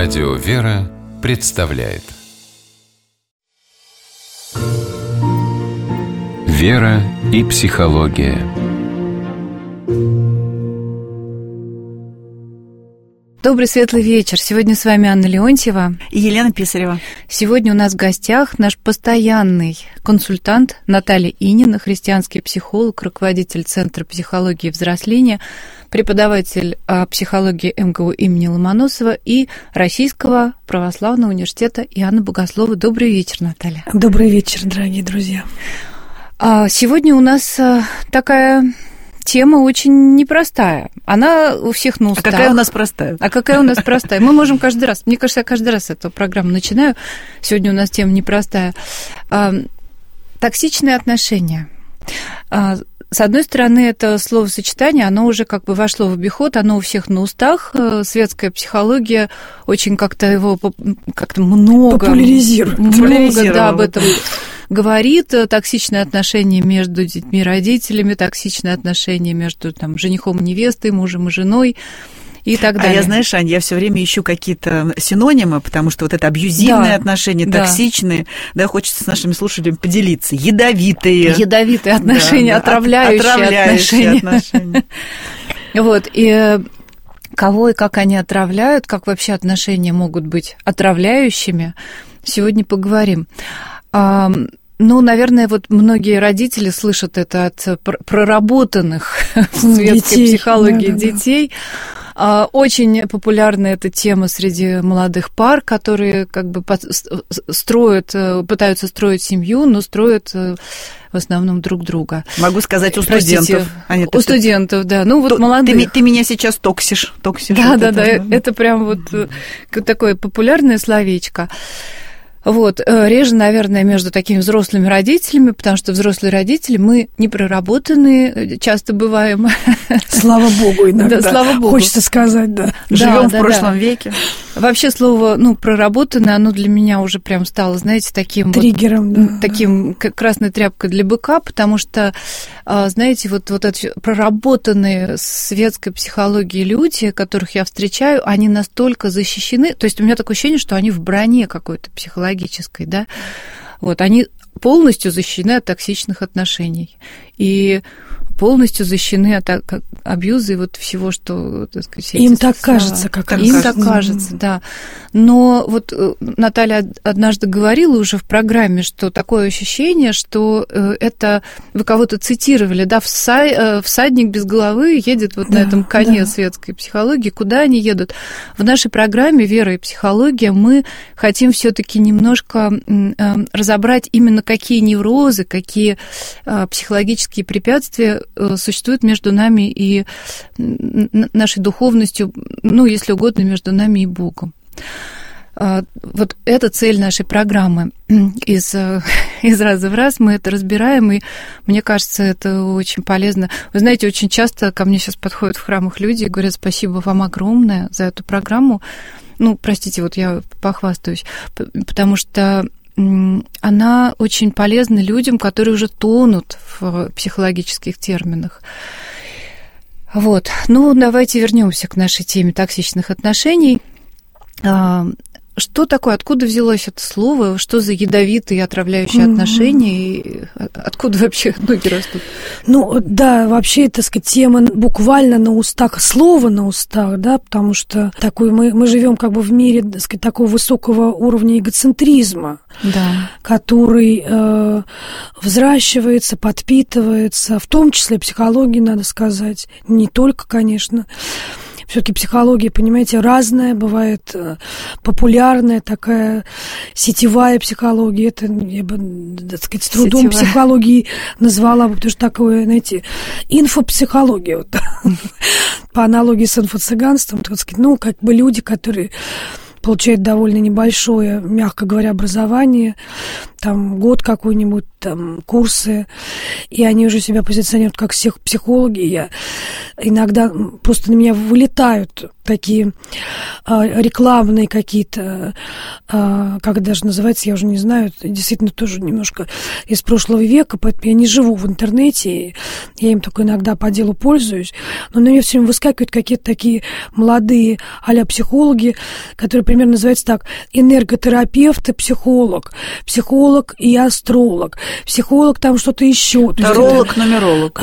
Радио «Вера» представляет «Вера и психология». Добрый светлый вечер. Сегодня с вами Анна Леонтьева и Елена Писарева. Сегодня у нас в гостях наш постоянный консультант Наталья Инина, христианский психолог, руководитель Центра психологии и взросления, преподаватель психологии МГУ имени Ломоносова и Российского православного университета Иоанна Богослова. Добрый вечер, Наталья. Добрый вечер, дорогие друзья. Сегодня у нас такая тема очень непростая. Она у всех на устах. А какая у нас простая? Мы можем каждый раз, мне кажется, я каждый раз эту программу начинаю. Сегодня у нас тема непростая. Токсичные отношения. С одной стороны, это словосочетание, оно уже как бы вошло в обиход, оно у всех на устах. Светская психология очень как-то его много... Популяризирует. Много, да, об этом говорит. Токсичные отношения между детьми и родителями, токсичные отношения между женихом и невестой, мужем и женой. И так далее. А я, знаешь, Ань, я все время ищу какие-то синонимы, потому что вот это абьюзивные отношения, токсичные, да, хочется с нашими слушателями поделиться. Ядовитые отношения, отравляющие отношения. Вот, и кого и как они отравляют, как вообще отношения могут быть отравляющими, сегодня поговорим. Наверное, вот многие родители слышат это от проработанных в светской психологии детей. Очень популярна эта тема среди молодых пар, которые как бы пытаются строить семью, но строят в основном друг друга. Могу сказать, у студентов. У студентов, да. Молодых. Ты меня сейчас токсишь. Да. Это прям вот такое популярное словечко. Вот, реже, наверное, между такими взрослыми родителями, потому что взрослые родители, мы непроработанные, часто бываем. Слава Богу, иногда. Да, слава Богу. Хочется сказать, да. Живем в прошлом веке. Вообще слово, проработанное, оно для меня уже прям стало, знаете, таким триггером, таким красной тряпкой для быка, потому что, знаете, вот эти проработанные светской психологией люди, которых я встречаю, они настолько защищены, то есть у меня такое ощущение, что они в броне какой-то психологической, да, вот, они полностью защищены от токсичных отношений и полностью защищены от абьюза и вот всего, что, так сказать, им так кажется, им так кажется, да. Но вот Наталья однажды говорила уже в программе, что такое ощущение, что это вы кого-то цитировали, да, всадник без головы едет вот на этом коне светской психологии. Куда они едут? В нашей программе «Вера и психология» мы хотим все-таки немножко разобрать именно какие неврозы, какие психологические препятствия существует между нами и нашей духовностью, если угодно, между нами и Богом. Вот это цель нашей программы. Из раза в раз мы это разбираем, и мне кажется, это очень полезно. Вы знаете, очень часто ко мне сейчас подходят в храмах люди и говорят: спасибо вам огромное за эту программу. Простите, вот я похвастаюсь, потому что она очень полезна людям, которые уже тонут в психологических терминах. Вот. Давайте вернемся к нашей теме токсичных отношений. Что такое, откуда взялось это слово, что за ядовитые и отравляющие отношения, и откуда вообще ноги растут? Вообще, так сказать, тема буквально на устах, слово на устах, да, потому что мы живем как бы в мире, так сказать, такого высокого уровня эгоцентризма, который взращивается, подпитывается, в том числе психологией, надо сказать, не только, конечно. Все-таки психология, понимаете, разная, бывает популярная такая сетевая психология. Это я бы, так сказать, с трудом психологией назвала, потому что такое, знаете, инфопсихология. Вот, по аналогии с инфо-цыганством, так сказать, как бы люди, которые получают довольно небольшое, мягко говоря, образование, год какой-нибудь, курсы, и они уже себя позиционируют как психологи. Иногда просто на меня вылетают такие рекламные какие-то, как даже называется, я уже не знаю, это действительно тоже немножко из прошлого века, поэтому я не живу в интернете, я им только иногда по делу пользуюсь, но на меня все время выскакивают какие-то такие молодые а-ля психологи, которые примерно называются так: энерготерапевт и психолог и астролог, психолог там что-то еще. Таролог, нумеролог.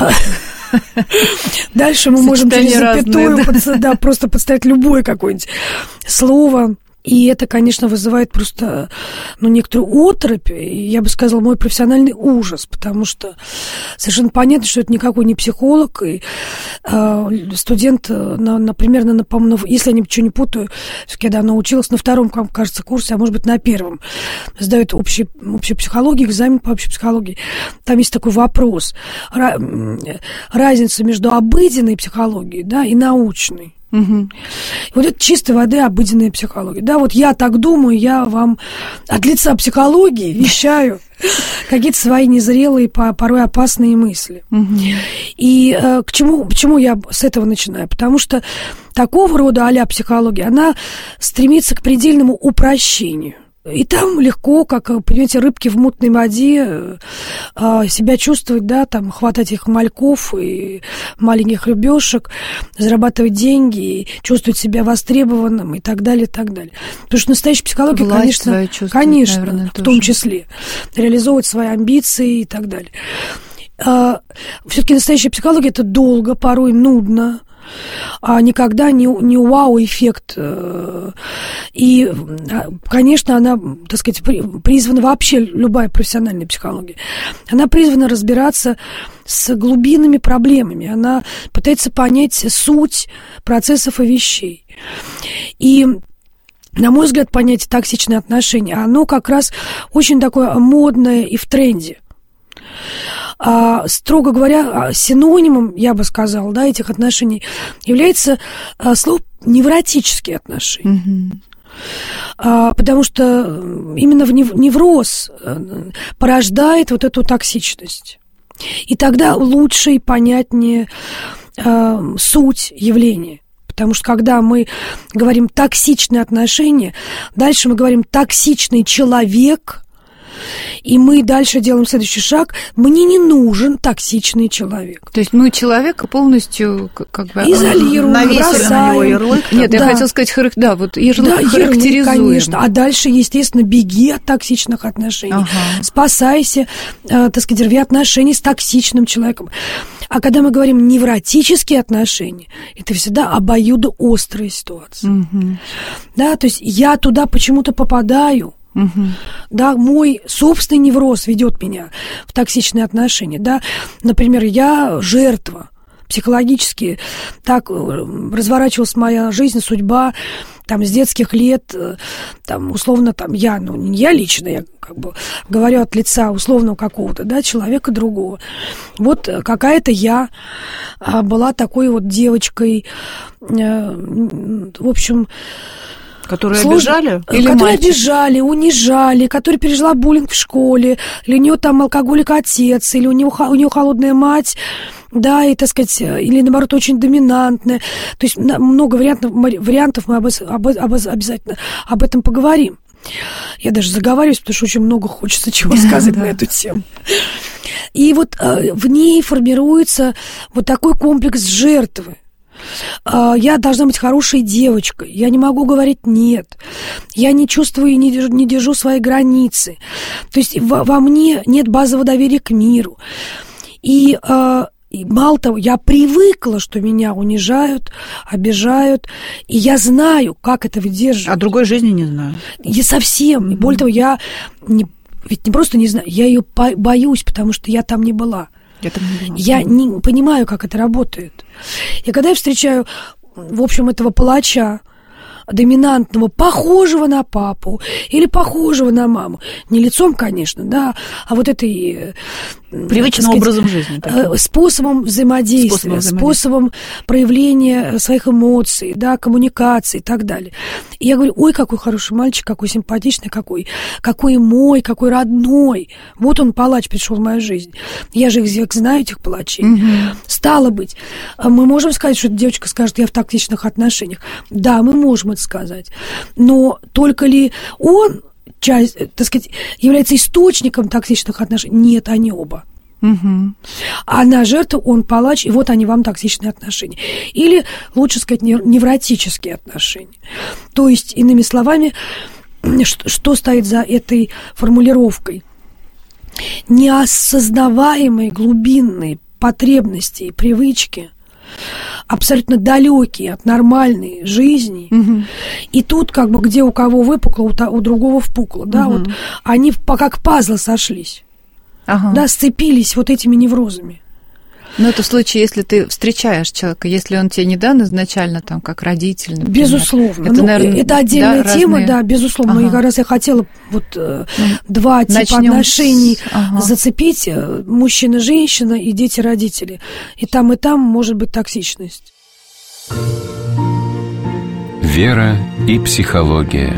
Дальше мы можем через запятую просто подставить любое какое-нибудь слово. И это, конечно, вызывает просто, некоторую оторопь, и, я бы сказала, мой профессиональный ужас, потому что совершенно понятно, что это никакой не психолог, и студент, например, по-моему, если я ничего не путаю, когда она училась на втором, кажется, курсе, а может быть, на первом, сдает общую психологию, экзамен по общей психологии, там есть такой вопрос, разница между обыденной психологией, да, и научной. Угу. Вот это чистой воды обыденная психология. Да, вот я так думаю, я вам от лица психологии вещаю какие-то свои незрелые, порой опасные мысли. Угу. И почему я с этого начинаю? Потому что такого рода а-ля психология, она стремится к предельному упрощению. И там легко, как, понимаете, рыбки в мутной воде, себя чувствовать, да, там, хватать их мальков и маленьких рыбешек, зарабатывать деньги, и чувствовать себя востребованным и так далее, и так далее. Потому что настоящая психология, конечно, наверное, в том числе, реализовывать свои амбиции и так далее. Все-таки настоящая психология – это долго, порой нудно, а никогда не вау-эффект. И, конечно, она, так сказать, призвана вообще, любая профессиональная психология, она призвана разбираться с глубинными проблемами, она пытается понять суть процессов и вещей. И, на мой взгляд, понятие токсичные отношения, оно как раз очень такое модное и в тренде. Строго говоря, синонимом, я бы сказала, да, этих отношений является слово «невротические отношения». Угу. Потому что именно невроз порождает вот эту токсичность. И тогда лучше и понятнее суть явления. Потому что когда мы говорим «токсичные отношения», дальше мы говорим «токсичный человек», и мы дальше делаем следующий шаг. Мне не нужен токсичный человек. То есть мы человека полностью как бы изолируем, навесили на него ярлык. Нет, я хотела сказать, характеризуем. Ярлык, конечно. А дальше, естественно, беги от токсичных отношений. Ага. Спасайся, так сказать, рви отношения с токсичным человеком. А когда мы говорим невротические отношения, это всегда обоюдоострая ситуация. Угу. Да, то есть я туда почему-то попадаю. Угу. Да, мой собственный невроз ведет меня в токсичные отношения. Да? Например, я жертва. Психологически так разворачивалась моя жизнь, судьба там, с детских лет, там, условно, там, я, не я лично, я как бы говорю от лица условного какого-то, да, человека другого. Вот какая-то я была такой вот девочкой, в общем... Которые обижали? Которые обижали, унижали, которые пережила буллинг в школе, или у нее там алкоголик-отец, или у нее холодная мать, да, и, так сказать, или, наоборот, очень доминантная. То есть много вариантов мы обязательно об этом поговорим. Я даже заговариваюсь, потому что очень много хочется чего сказать на эту тему. И вот в ней формируется вот такой комплекс жертвы. Я должна быть хорошей девочкой, я не могу говорить «нет», я не чувствую и не держу свои границы. То есть во мне нет базового доверия к миру. И мало того, я привыкла, что меня унижают, обижают, и я знаю, как это выдерживать. А другой жизни не знаю. Я совсем. Более того, я ведь не просто не знаю, я ее боюсь, потому что я там не была. Я не понимаю, как это работает. И когда я встречаю, в общем, этого палача, доминантного, похожего на папу или похожего на маму, не лицом, конечно, да, а вот этой Привычным образом жизни. Способом взаимодействия, способом проявления своих эмоций, да, коммуникации и так далее. И я говорю, ой, какой хороший мальчик, какой симпатичный, какой мой, какой родной. Вот он, палач, пришел в мою жизнь. Я же их знаю, этих палачей. Стало быть, мы можем сказать, что эта девочка скажет, я в токсичных отношениях. Да, мы можем это сказать. Но только ли он, так сказать, является источником токсичных отношений? Нет, они оба. Она жертва, он палач, и вот они вам токсичные отношения. Или, лучше сказать, невротические отношения. То есть, иными словами, что стоит за этой формулировкой? Неосознаваемые глубинные потребности и привычки, абсолютно далекие от нормальной жизни. И тут как бы где у кого выпукло, у другого впукло. Да, вот они как пазлы сошлись. Да, сцепились вот этими неврозами. Но это в случае, если ты встречаешь человека, если он тебе не дан изначально, там, как родитель, например. Безусловно. Это, наверное, это отдельная тема, разные... да, безусловно. И как раз я хотела вот два типа отношений зацепить. Мужчина-женщина и дети-родители. И там может быть токсичность. Вера и психология.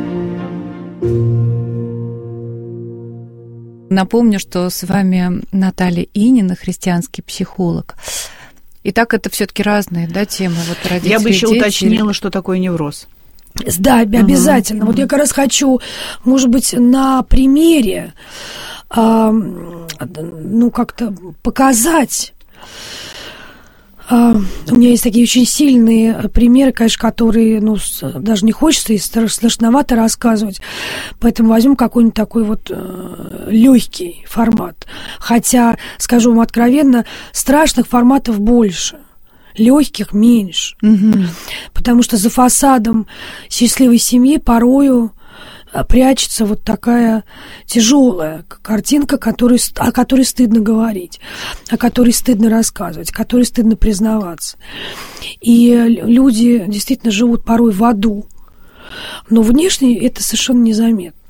Напомню, что с вами Наталья Инина, христианский психолог. Итак, это все-таки разные, да, темы. Вот родители, я бы еще дети... уточнила, что такое невроз. Да, обязательно. Вот я как раз хочу, может быть, на примере, как-то показать. У меня есть такие очень сильные примеры, конечно, которые, даже не хочется и страшновато рассказывать, поэтому возьмем какой-нибудь такой вот легкий формат. Хотя, скажу вам откровенно, страшных форматов больше, легких меньше, потому что за фасадом счастливой семьи порою прячется вот такая тяжелая картинка, о которой стыдно говорить, о которой стыдно рассказывать, о которой стыдно признаваться. И люди действительно живут порой в аду, но внешне это совершенно незаметно.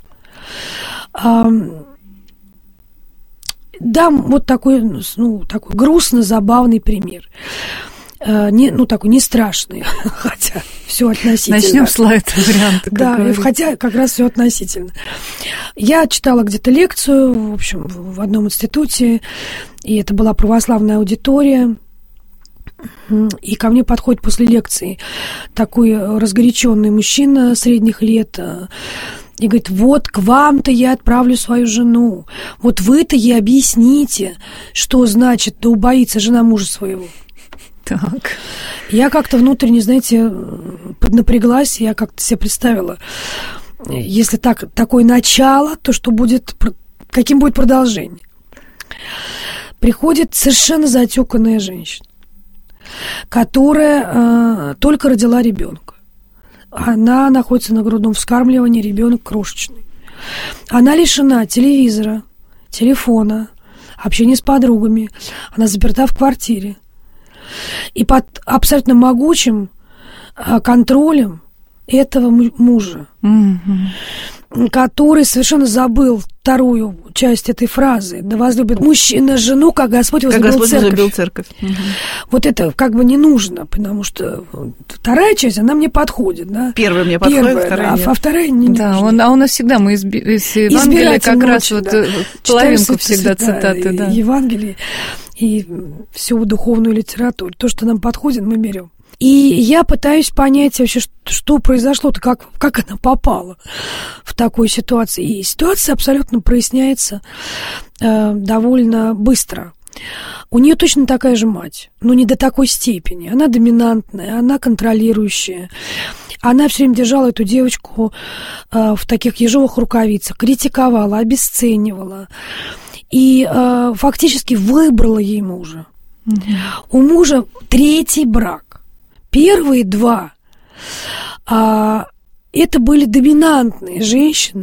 Дам вот такой грустно-забавный пример. Такой не страшный, хотя все относительно. Начнем с лайт-варианта. Да, хотя как раз все относительно. Я читала где-то лекцию, в общем, в одном институте, и это была православная аудитория, и ко мне подходит после лекции такой разгоряченный мужчина средних лет, и говорит, вот к вам-то я отправлю свою жену, вот вы-то ей объясните, что значит, да убоится жена мужа своего. Так. Я как-то внутренне, знаете, поднапряглась, я как-то себе представила, если такое начало, то что будет, каким будет продолжение. Приходит совершенно затюканная женщина, которая только родила ребенка. Она находится на грудном вскармливании, ребенок крошечный. Она лишена телевизора, телефона, общения с подругами. Она заперта в квартире. И под абсолютно могучим контролем этого мужа, который совершенно забыл вторую часть этой фразы. Да возлюбит мужчина жену, как Господь возлюбил церковь. Вот это как бы не нужно, потому что вторая часть, она мне подходит. Да? Первая мне подходит, вторая нет. А вторая не нужна. А у нас всегда мы из Евангелия как раз вот половинку всегда цитаты. Да. Евангелие и всю духовную литературу. То, что нам подходит, мы берем. И я пытаюсь понять вообще, что произошло-то, как она попала в такую ситуацию. И ситуация абсолютно проясняется довольно быстро. У нее точно такая же мать, но не до такой степени. Она доминантная, она контролирующая. Она все время держала эту девочку в таких ежовых рукавицах, критиковала, обесценивала. И фактически выбрала ей мужа. У мужа третий брак. Первые два это были доминантные женщины,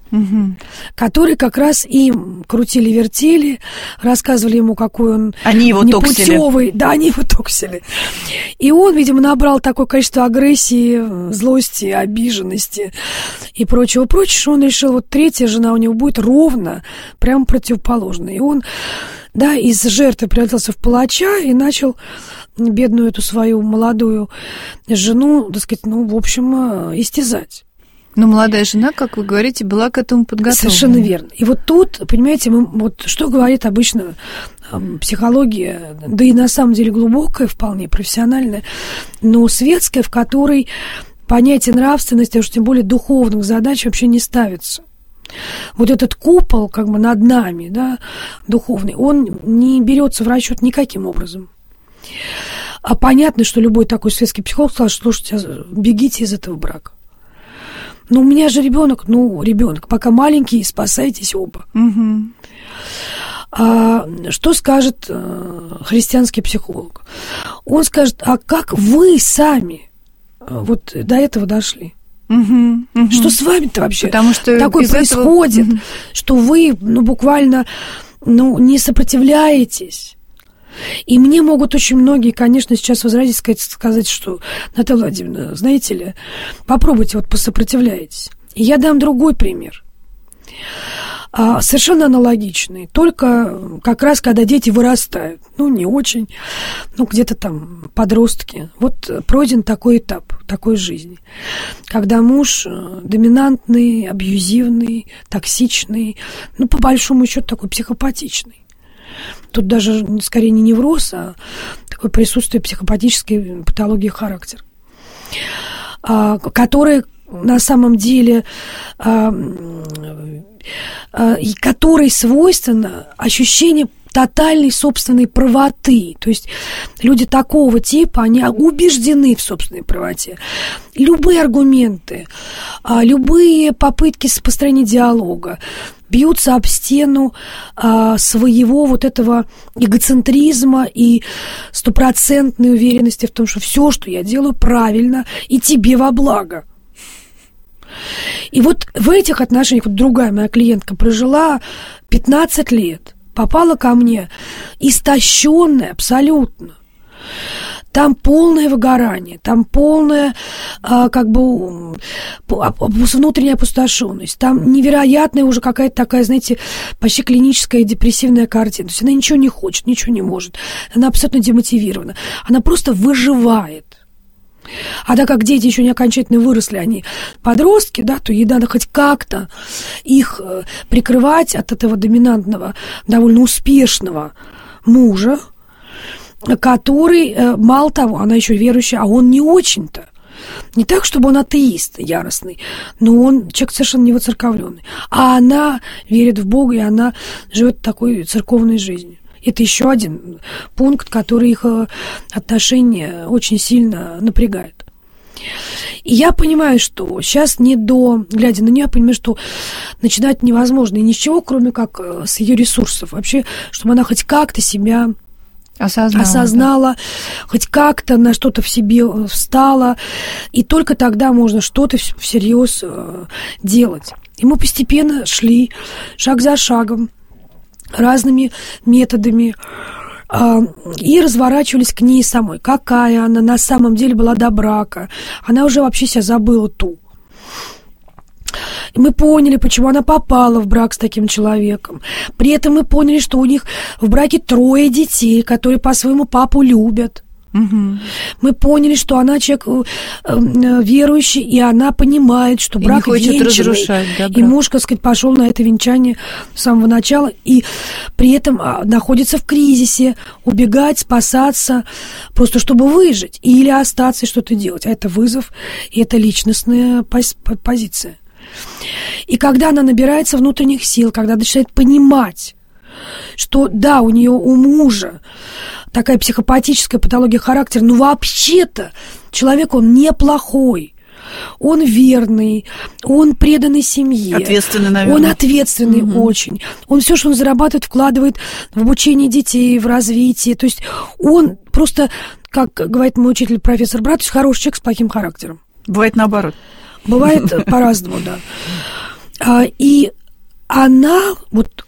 которые как раз им крутили-вертели, рассказывали ему, какой он непутевый. Да, они его токсили. И он, видимо, набрал такое количество агрессии, злости, обиженности и прочего, что он решил, вот третья жена у него будет ровно прямо противоположной. И он, да, из жертвы превратился в палача и начал бедную эту свою молодую жену, так сказать, в общем, истязать. Но молодая жена, как вы говорите, была к этому подготовлена. Совершенно верно. И вот тут, понимаете, вот что говорит обычно психология, да и на самом деле глубокая, вполне профессиональная, но светская, в которой понятие нравственности, а уж тем более духовных задач вообще не ставится. Вот этот купол как бы над нами, да, духовный, он не берется в расчет никаким образом. А понятно, что любой такой светский психолог сказал, что слушайте, бегите из этого брака. У меня же ребенок, пока маленький, спасайтесь оба. Что скажет христианский психолог? Он скажет, а как вы сами вот до этого дошли? Что с вами-то вообще потому что такое происходит, что вы буквально не сопротивляетесь? И мне могут очень многие, конечно, сейчас возразить, сказать, что, Наталья Владимировна, знаете ли, попробуйте, посопротивляйтесь. И я дам другой пример. Совершенно аналогичный, только как раз, когда дети вырастают, не очень, где-то там подростки. Вот пройден такой этап, такой жизни, когда муж доминантный, абьюзивный, токсичный, по большому счету такой психопатичный. Тут даже скорее не невроз, а такое присутствие психопатической патологии характера, которой на самом деле которой свойственно ощущение тотальной собственной правоты. То есть люди такого типа, они убеждены в собственной правоте. Любые аргументы, любые попытки построения диалога бьются об стену своего вот этого эгоцентризма и стопроцентной уверенности в том, что все, что я делаю, правильно и тебе во благо. И вот в этих отношениях другая моя клиентка прожила 15 лет, попала ко мне истощенная абсолютно. Там полное выгорание, там полная внутренняя опустошенность, там невероятная уже какая-то такая, знаете, почти клиническая депрессивная картина. То есть она ничего не хочет, ничего не может, она абсолютно демотивирована, она просто выживает. А так как дети еще не окончательно выросли, они подростки, да, то ей надо хоть как-то их прикрывать от этого доминантного, довольно успешного мужа, который, мало того, она еще верующая, а он не очень-то. Не так, чтобы он атеист яростный, но он человек совершенно не воцерковленный. А она верит в Бога, и она живет такой церковной жизнью. Это еще один пункт, который их отношения очень сильно напрягает. И я понимаю, что сейчас глядя на нее, я понимаю, что начинать невозможно. И ничего, кроме как с ее ресурсов. Вообще, чтобы она хоть как-то себя осознала, да. Хоть как-то на что-то в себе встала. И только тогда можно что-то всерьез делать. И мы постепенно шли шаг за шагом, разными методами, и разворачивались к ней самой. Какая она на самом деле была до брака. Она уже вообще себя забыла ту. И мы поняли, почему она попала в брак с таким человеком. При этом мы поняли, что у них в браке 3 детей, которые по-своему папу любят. Угу. Мы поняли, что она человек верующий, и она понимает, что брак венчанный. Да, и муж, так сказать, пошел на это венчание с самого начала, и при этом находится в кризисе, убегать, спасаться, просто чтобы выжить, или остаться и что-то делать. А это вызов, и это личностная позиция. И когда она набирается внутренних сил, когда начинает понимать, что да, у нее, у мужа такая психопатическая патология характера, но вообще-то человек, он неплохой, он верный, он преданный семье. Ответственный, наверное. Он ответственный очень. Он все, что он зарабатывает, вкладывает в обучение детей, в развитие. То есть он просто, как говорит мой учитель, профессор Братович, хороший человек с плохим характером. Бывает наоборот. Бывает по-разному, да. И она, вот,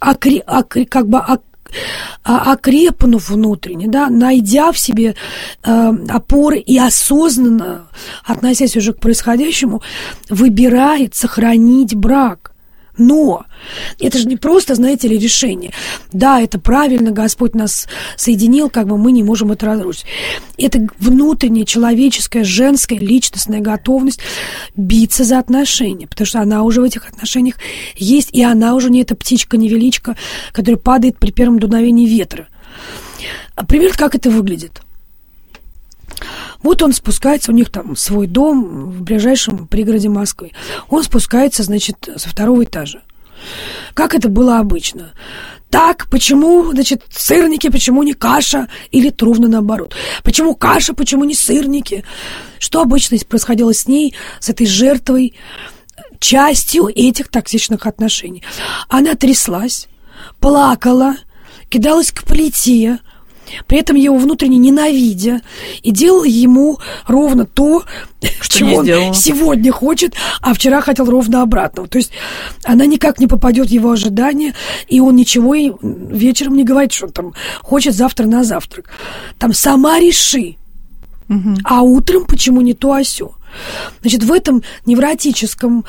окрепнув внутренне, да, найдя в себе опоры и осознанно, относясь уже к происходящему, выбирает сохранить брак. Но это же не просто, знаете ли, решение. Да, это правильно, Господь нас соединил, как бы мы не можем это разрушить. Это внутренняя человеческая, женская, личностная готовность биться за отношения, потому что она уже в этих отношениях есть, и она уже не эта птичка-невеличка, которая падает при первом дуновении ветра. Примерно как это выглядит. Вот он спускается, у них там свой дом в ближайшем пригороде Москвы. Он спускается, значит, со 2-го этажа. Как это было обычно? Так, почему, значит, сырники, почему не каша? Или ровно наоборот. Почему каша, почему не сырники? Что обычно происходило с ней, с этой жертвой, частью этих токсичных отношений? Она тряслась, плакала, кидалась к плите, при этом его внутренне ненавидя, и делал ему ровно то, чего он сегодня хочет, а вчера хотел ровно обратного. То есть она никак не попадет в его ожидания, и он ничего ей вечером не говорит, что он там хочет завтра на завтрак. Там сама реши. А утром почему не то, а сё. Значит, в этом невротическом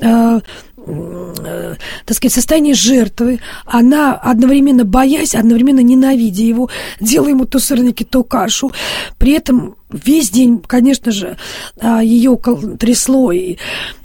так сказать, состоянии жертвы, она одновременно боясь, одновременно ненавидя его, делая ему то сырники, то кашу. При этом весь день, конечно же, ее трясло, и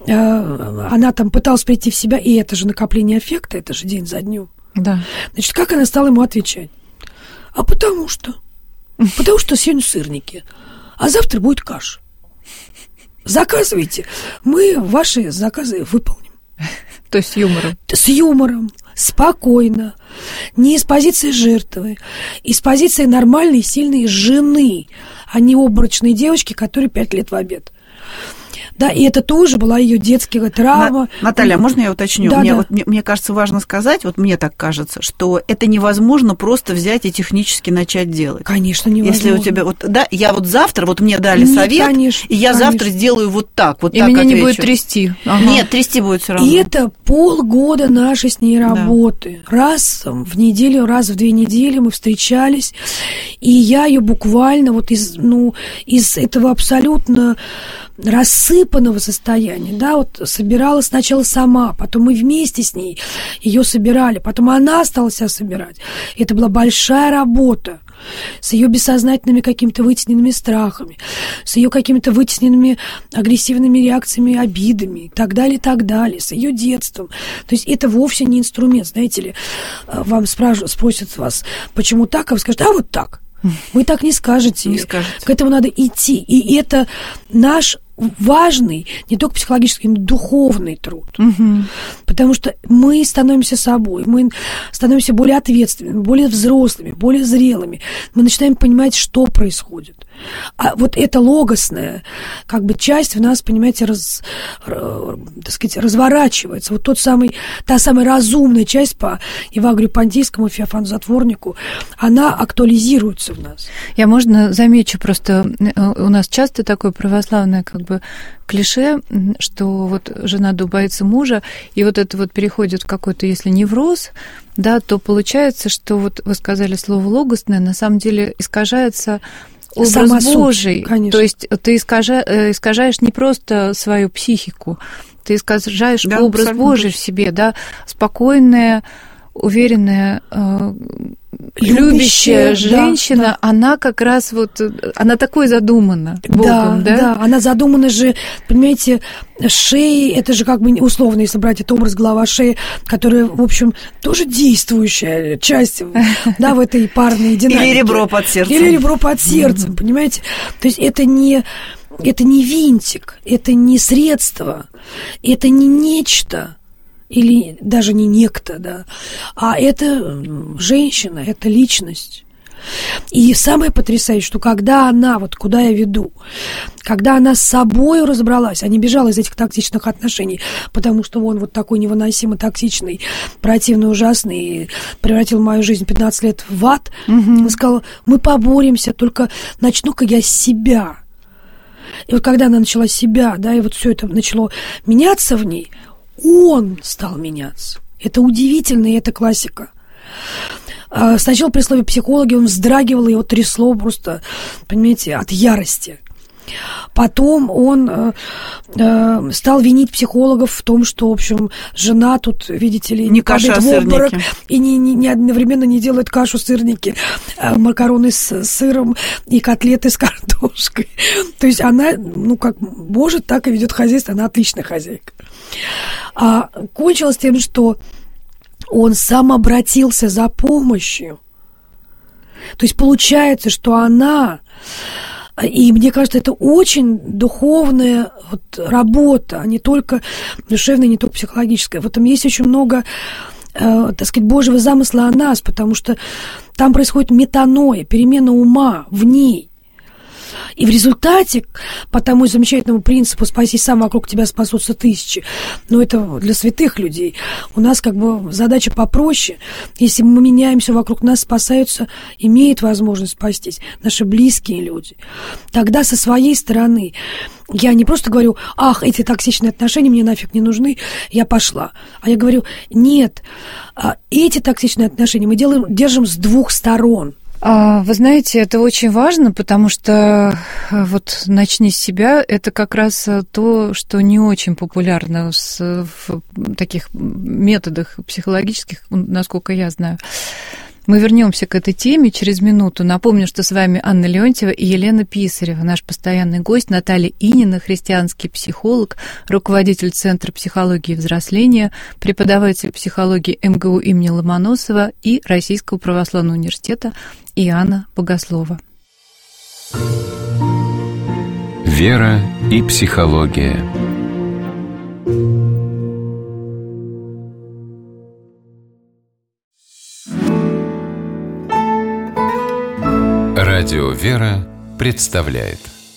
она там пыталась прийти в себя, и это же накопление аффекта, это же день за днем. Да. Значит, как она стала ему отвечать? А потому что сегодня сырники, а завтра будет каша. Заказывайте, мы ваши заказы выполним. То есть с юмором. С юмором, спокойно, не из позиции жертвы, из позиции нормальной, сильной жены, а не обморочной девочки, которой 5 лет в обед. Да, и это тоже была ее детская травма. Наталья, можно я уточню? Да, вот, мне кажется, важно сказать, вот мне так кажется, что это невозможно просто взять и технически начать делать. Конечно, невозможно. Если у тебя я вот завтра, вот мне дали совет, конечно, и я завтра сделаю вот так, вот и так меня отвечу. не будет трясти. Ага. Нет, трясти будет все равно. И это полгода нашей с ней работы. Да. Раз в неделю, раз в 2 недели мы встречались, и я ее буквально вот из этого абсолютно рассыпанного состояния, да, вот собирала сначала сама, потом мы вместе с ней ее собирали, потом она стала себя собирать. Это была большая работа с ее бессознательными какими-то вытесненными страхами, с ее какими-то вытесненными агрессивными реакциями, обидами и так далее, с ее детством. То есть это вовсе не инструмент, знаете ли, вам спросят вас, почему так, а вы скажете, а вот так. Вы так не скажете. Не скажете. К этому надо идти. И это наш важный, не только психологический, но и духовный труд. Угу. Потому что мы становимся собой, мы становимся более ответственными, более взрослыми, более зрелыми. Мы начинаем понимать, что происходит. А вот эта логосная как бы часть в нас, понимаете, так сказать, разворачивается. Вот та самая разумная часть по Евагрию Понтийскому, Феофану Затворнику, она актуализируется в нас. Я, можно, замечу, просто у нас часто такое православное как бы клише, что вот жена боится мужа, и вот это вот переходит в какой-то, если невроз, да, то получается, что вот вы сказали слово логосное, на самом деле искажается образ Божий. Конечно. То есть ты искажаешь не просто свою психику, ты искажаешь образ Божий в себе, да, спокойная, уверенная, любящая женщина, да. Она как раз вот, она такой задумана Богом, да? Да, она задумана же, понимаете, шеей, это же как бы условно, если брать этот образ голова шеи, которая, в общем, тоже действующая часть, да, в этой парной динамике. Или ребро под сердцем. Или ребро под сердцем, понимаете? То есть это не винтик, это не средство, это не нечто, или даже не некто, да, а это женщина, это личность. И самое потрясающее, что когда она, вот куда я веду, когда она с собой разобралась, а не бежала из этих токсичных отношений, потому что он вот такой невыносимо токсичный, противный, ужасный, и превратил мою жизнь 15 лет в ад, она сказала, мы поборемся, только начну-ка я с себя. И вот когда она начала с себя, да, и вот все это начало меняться в ней, он стал меняться. Это удивительно, и это классика. Сначала при слове «психологи» он вздрагивал, его трясло просто, понимаете, от ярости. Потом он стал винить психологов в том, что, в общем, жена тут, видите ли, не падает в обморок и не одновременно не делает кашу сырники, макароны с сыром и котлеты с картошкой. То есть она, как может, так и ведет хозяйство, она отличная хозяйка. А кончилось тем, что он сам обратился за помощью. То есть получается, что она... И мне кажется, это очень духовная работа, а не только душевная, не только психологическая. В этом есть очень много, так сказать, Божьего замысла о нас, потому что там происходит метаноя, перемена ума в ней. И в результате, по тому замечательному принципу «спаси сам, вокруг тебя спасутся тысячи», это для святых людей. У нас задача попроще. Если мы меняемся, вокруг нас спасаются, имеют возможность спастись наши близкие люди. Тогда со своей стороны я не просто говорю: ах, эти токсичные отношения мне нафиг не нужны, я пошла. А я говорю: нет, эти токсичные отношения мы держим с двух сторон. Вы знаете, это очень важно, потому что «начни с себя» – это как раз то, что не очень популярно в таких методах психологических, насколько я знаю. Мы вернемся к этой теме через минуту. Напомню, что с вами Анна Леонтьева и Елена Писарева, наш постоянный гость Наталья Инина, христианский психолог, руководитель Центра психологии и взросления, преподаватель психологии МГУ имени Ломоносова и Российского православного университета Иоанна Богослова. Вера и психология. Радио «Вера» представляет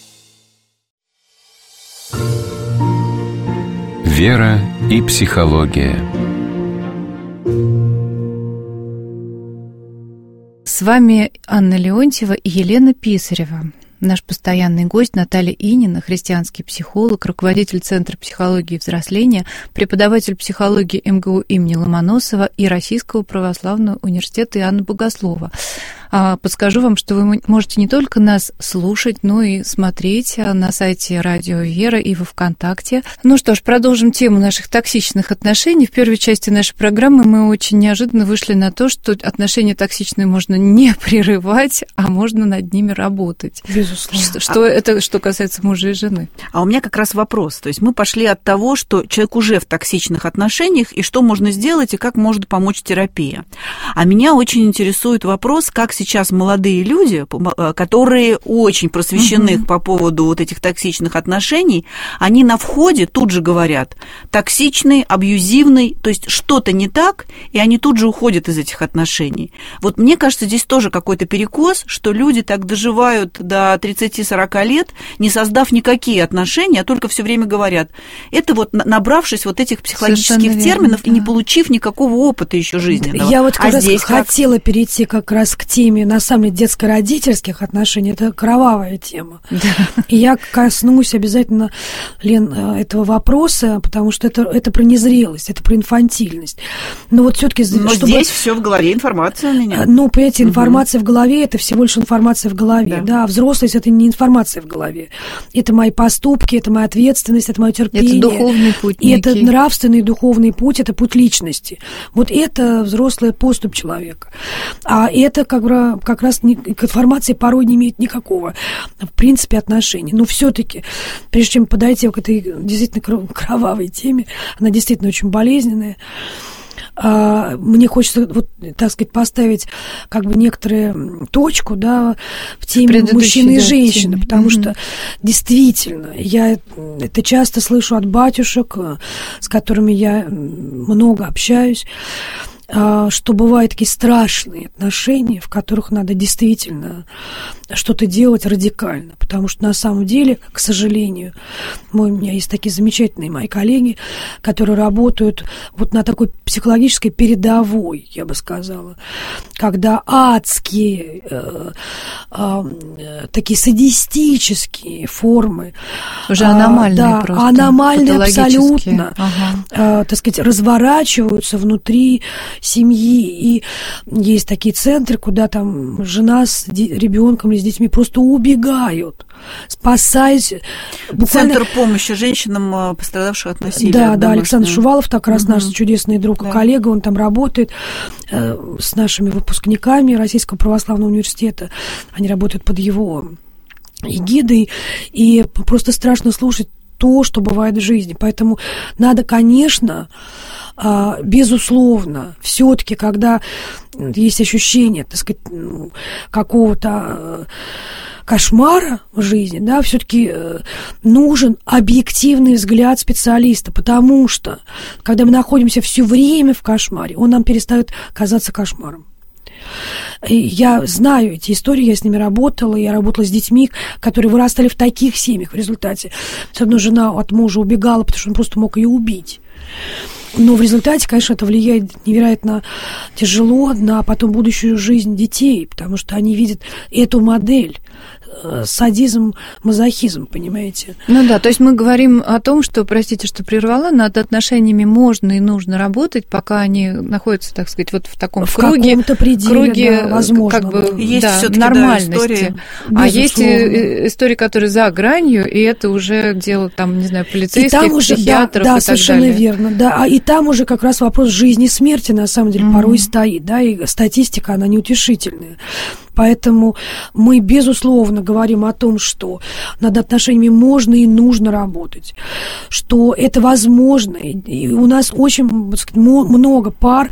Вера и психология. С вами Анна Леонтьева и Елена Писарева. Наш постоянный гость Наталья Инина, христианский психолог, руководитель Центра психологии и взросления, преподаватель психологии МГУ имени Ломоносова и Российского православного университета Иоанна Богослова. Подскажу вам, что вы можете не только нас слушать, но и смотреть на сайте Радио Вера и во ВКонтакте. Ну что ж, продолжим тему наших токсичных отношений. В первой части нашей программы мы очень неожиданно вышли на то, что отношения токсичные можно не прерывать, а можно над ними работать. Безусловно. Это что касается мужа и жены. А у меня как раз вопрос. То есть мы пошли от того, что человек уже в токсичных отношениях, и что можно сделать, и как может помочь терапия. А меня очень интересует вопрос, как сейчас молодые люди, которые очень просвещены по поводу этих токсичных отношений, они на входе тут же говорят: токсичный, абьюзивный, то есть что-то не так, и они тут же уходят из этих отношений. Вот мне кажется, здесь тоже какой-то перекос, что люди так доживают до 30-40 лет, не создав никакие отношения, а только все время говорят. Это набравшись этих психологических терминов, да, и не получив никакого опыта еще жизненного. Я как раз хотела перейти как раз к теме, на самом деле, детско-родительских отношений. Это кровавая тема. Да. И я коснусь обязательно, Лен, этого вопроса, потому что это про незрелость, это про инфантильность. Но все-таки... здесь все в голове, информация у меня. Понимаете, информация в голове – это всего лишь информация в голове. Да, взрослость – это не информация в голове. Это мои поступки, это моя ответственность, это мое терпение. Это духовный путь. И это нравственный духовный путь, это путь личности. Это взрослый поступь человека. А это как раз к информации порой не имеет никакого, в принципе, отношения. Но все-таки, прежде чем подойти к этой действительно кровавой теме, она действительно очень болезненная, мне хочется, так сказать, поставить некоторую точку, в теме мужчины и женщины, потому что действительно я это часто слышу от батюшек, с которыми я много общаюсь, что бывают такие страшные отношения, в которых надо действительно что-то делать радикально. Потому что на самом деле, к сожалению, у меня есть такие замечательные мои коллеги, которые работают вот на такой психологической передовой, я бы сказала, когда адские, такие садистические формы, уже аномальные просто, аномальные абсолютно, так сказать, разворачиваются внутри семьи. И есть такие центры, куда там жена с ребенком или с детьми просто убегают, спасаясь. Буквально... Центр помощи женщинам, пострадавшим от насилия. Да, Александр Шувалов, так раз наш чудесный друг и коллега, он там работает с нашими выпускниками Российского православного университета. Они работают под его эгидой, и просто страшно слушать то, что бывает в жизни. Поэтому надо, конечно, безусловно, все-таки, когда есть ощущение, так сказать, какого-то кошмара в жизни, да, все-таки нужен объективный взгляд специалиста, потому что, когда мы находимся все время в кошмаре, он нам перестает казаться кошмаром. Я знаю эти истории, я с ними работала, я работала с детьми, которые вырастали в таких семьях. В результате все равно жена от мужа убегала, потому что он просто мог ее убить. Но в результате, конечно, это влияет невероятно тяжело на потом будущую жизнь детей, потому что они видят эту модель. Садизм, мазохизм, понимаете? Ну да, то есть мы говорим о том, что, простите, что прервала, над отношениями можно и нужно работать, пока они находятся, так сказать, вот в таком каком-то пределе, да, возможно. Как бы, есть да, всё-таки, нормальности. Да, а есть истории, которые за гранью, и это уже дело, там, не знаю, полицейских, психиатров и так совершенно далее. Верно, да. И там уже как раз вопрос жизни и смерти, на самом деле, порой стоит, да, и статистика, она неутешительная. Поэтому мы, безусловно, говорим о том, что над отношениями можно и нужно работать, что это возможно. И у нас очень, так сказать, много пар,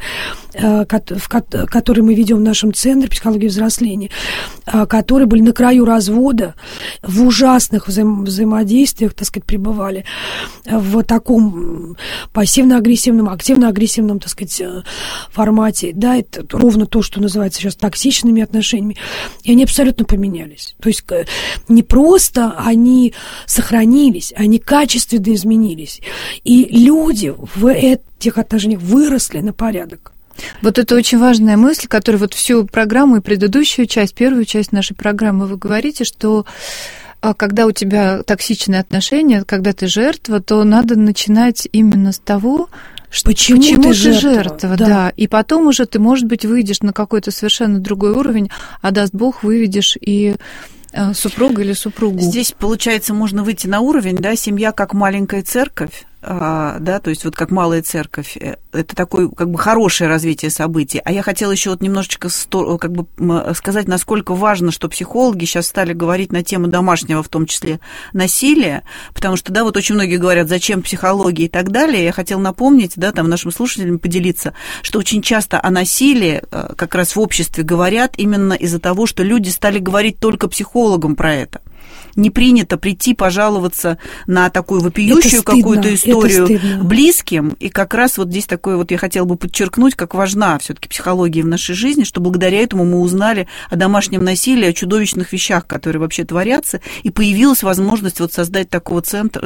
которые мы ведем в нашем центре психологии взросления, которые были на краю развода, в ужасных взаимодействиях, так сказать, пребывали в таком пассивно-агрессивном, активно-агрессивном, так сказать, формате. Да, это ровно то, что называется сейчас токсичными отношениями. И они абсолютно поменялись. То есть не просто они сохранились, они качественно изменились. И люди в этих отношениях выросли на порядок. Вот это очень важная мысль, которую вот всю программу и предыдущую часть, первую часть нашей программы вы говорите, что когда у тебя токсичные отношения, когда ты жертва, то надо начинать именно с того, почему ты жертва, да. И потом уже ты, может быть, выйдешь на какой-то совершенно другой уровень, а даст Бог, выведешь и супруга или супругу. Здесь, получается, можно выйти на уровень, да, семья как маленькая церковь, да, то есть вот как малая церковь, это такое как бы хорошее развитие событий. А я хотела еще вот немножечко как бы сказать, насколько важно, что психологи сейчас стали говорить на тему домашнего, в том числе, насилия, потому что, да, вот очень многие говорят, зачем психология и так далее. Я хотела напомнить, да, там нашим слушателям поделиться, что очень часто о насилии как раз в обществе говорят именно из-за того, что люди стали говорить только психологам про это. Не принято прийти пожаловаться на такую вопиющую какую-то историю близким. И как раз вот здесь такое вот я хотела бы подчеркнуть, как важна все-таки психология в нашей жизни, что благодаря этому мы узнали о домашнем насилии, о чудовищных вещах, которые вообще творятся, и появилась возможность вот создать таких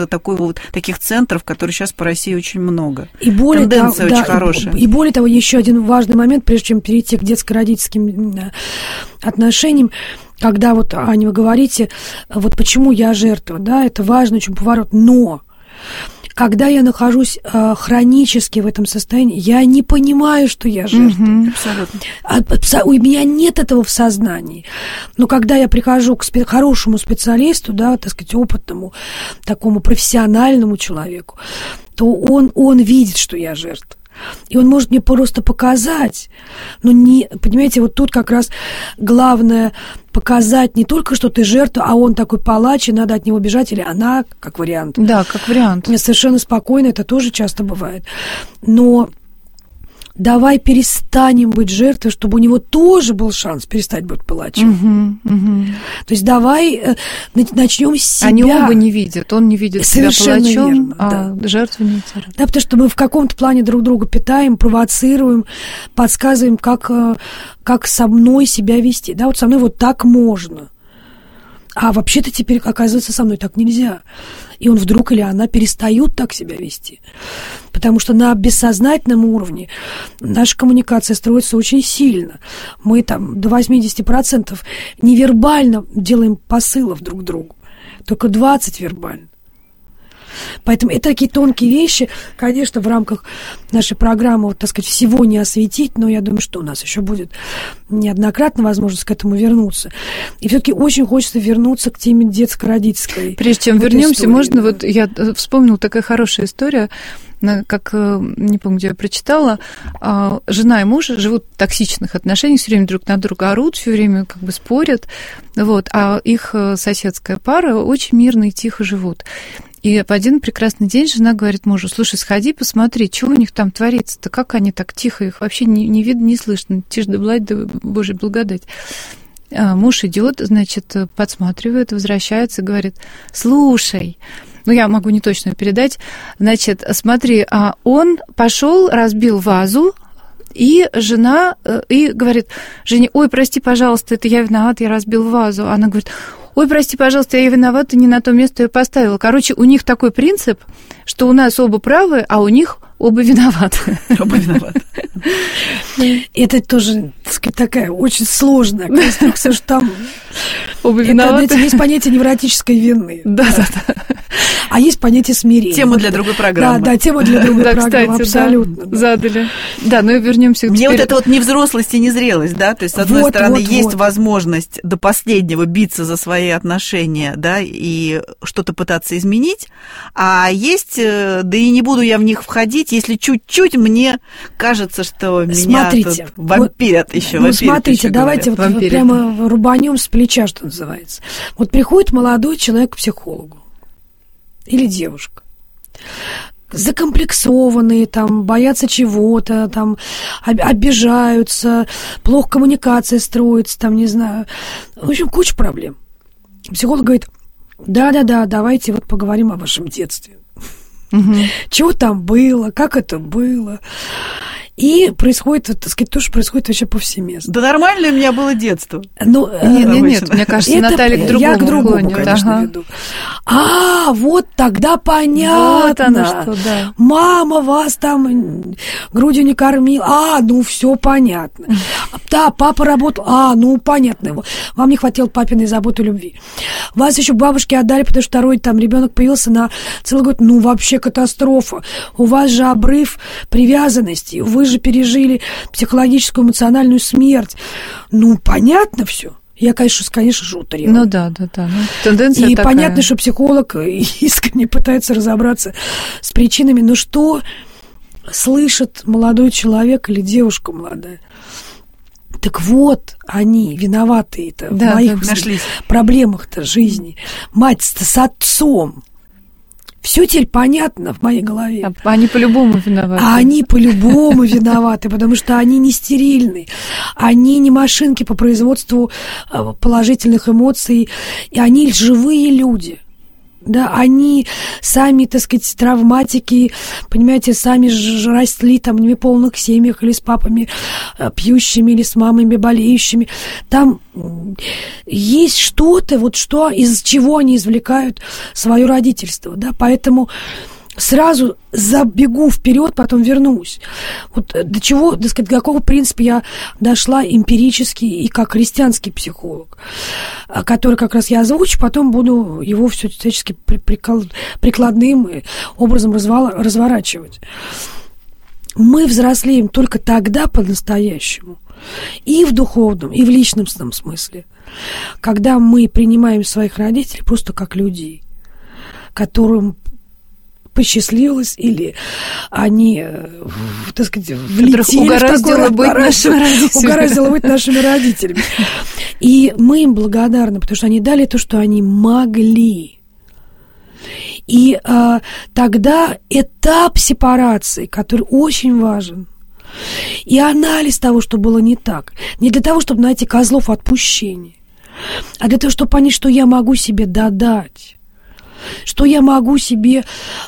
центров, которые сейчас по России очень много. И более тенденция очень хорошая. И более того, еще один важный момент, прежде чем перейти к детско-родительским отношениям, когда вот, Аня, вы говорите, вот почему я жертва, да, это важный очень поворот, но когда я нахожусь хронически в этом состоянии, я не понимаю, что я жертва. Абсолютно. У меня нет этого в сознании. Но когда я прихожу к хорошему специалисту, да, так сказать, опытному, такому профессиональному человеку, то он видит, что я жертва. И он может мне просто показать, но не, понимаете, вот тут как раз главное показать не только, что ты жертва, а он такой палач, и надо от него бежать, или она, как вариант. Да, как вариант. Совершенно спокойно, это тоже часто бывает. Но давай перестанем быть жертвой, чтобы у него тоже был шанс перестать быть палачом. То есть давай начнем с себя. Они оба не видят. Он не видит себя палачом, верно, а жертвенницей. Да, потому что мы в каком-то плане друг друга питаем, провоцируем, подсказываем, как со мной себя вести. Да, вот со мной вот так можно. А вообще-то теперь, оказывается, со мной так нельзя. И он вдруг или она перестают так себя вести. Потому что на бессознательном уровне наша коммуникация строится очень сильно. Мы там до 80% невербально делаем посылов друг другу. Только 20% вербально. Поэтому это такие тонкие вещи, конечно, в рамках нашей программы, вот, так сказать, всего не осветить, но я думаю, что у нас еще будет неоднократно возможность к этому вернуться. И все-таки очень хочется вернуться к теме детско-родительской. Прежде чем вернемся, можно, вот я вспомнила такая хорошая история, как, не помню, где я прочитала, жена и муж живут в токсичных отношениях, все время друг на друга орут, все время как бы спорят, вот, а их соседская пара очень мирно и тихо живут. И в один прекрасный день жена говорит мужу: слушай, сходи, посмотри, что у них там творится-то, как они так тихо, их вообще не видно, не слышно, тишь да благодать, да Божья благодать. Муж идет, значит, подсматривает, возвращается, говорит: слушай, ну я могу не точно передать, значит, смотри, он пошел, разбил вазу, и жена, и говорит жене: ой, прости, пожалуйста, это я виноват, я разбил вазу. Она говорит: ой, прости, пожалуйста, я виновата, не на то место ее поставила. Короче, у них такой принцип, что у нас оба правы, а у них оба виноваты. Оба виноваты. Это тоже, так сказать, такая очень сложная конструкция, что там... Оба виноваты. Это, есть понятие невротической вины. Да. А есть понятие смирения. Тема для другой программы. Да, тема для другой программы, кстати, абсолютно. Да, задали. Да, ну и вернемся к Мне вот это вот невзрослость и незрелость, да, то есть, с одной стороны, есть возможность до последнего биться за свои отношения, да, и что-то пытаться изменить, а есть, да и не буду я в них входить, если чуть-чуть мне кажется, что меня тут вампирят еще. Ну, смотрите, давайте вот прямо рубанем с плеча, что называется. Вот приходит молодой человек к психологу или девушка, закомплексованные, там, боятся чего-то, там, обижаются, плохо коммуникация строится, там, не знаю. В общем, куча проблем. Психолог говорит: да, давайте вот поговорим о вашем детстве. Чего там было, как это было. И происходит, так сказать, то, что происходит вообще повсеместно. Да нормальное у меня было детство. Ну, нет, мне кажется, Наталья к другому. Я к другому, конечно, веду. Вот тогда понятно. Вот оно что, да. Мама вас там грудью не кормила. Ну, все понятно. Да, папа работал. Ну, понятно. Вам не хватило папиной заботы и любви. Вас еще бабушки отдали, потому что второй там ребенок появился на целый год. Ну, вообще катастрофа. У вас же обрыв привязанности. Вы же пережили психологическую, эмоциональную смерть. Ну, понятно все. Я, конечно же, утрирую. Ну, да. Ну, тенденция и такая. Понятно, что психолог искренне пытается разобраться с причинами. Но что слышит молодой человек или девушка молодая? Так вот, они виноваты-то в моих проблемах-то жизни. Мать-то с отцом. Все теперь понятно в моей голове. Они по-любому виноваты. Они по-любому виноваты, потому что они не стерильны. Они не машинки по производству положительных эмоций. И они живые люди. Да, они сами, так сказать, травматики, понимаете, сами росли там в неполных семьях или с папами пьющими, или с мамами болеющими. Там есть что-то, вот что, из чего они извлекают свое родительство, да, поэтому сразу забегу вперед, потом вернусь. Вот до чего, так сказать, до какого принципа я дошла эмпирически и как христианский психолог, который как раз я озвучу, потом буду его всячески прикладным образом разворачивать. Мы взрослеем только тогда по-настоящему, и в духовном, и в личностном смысле, когда мы принимаем своих родителей просто как людей, которым посчастливилось, или они, так сказать, влетели угораздило быть нашими родителями. И мы им благодарны, потому что они дали то, что они могли. И тогда этап сепарации, который очень важен, И анализ того, что было не так. Не для того, чтобы найти козлов отпущения, а для того, чтобы понять, что я могу себе додать, что я могу себе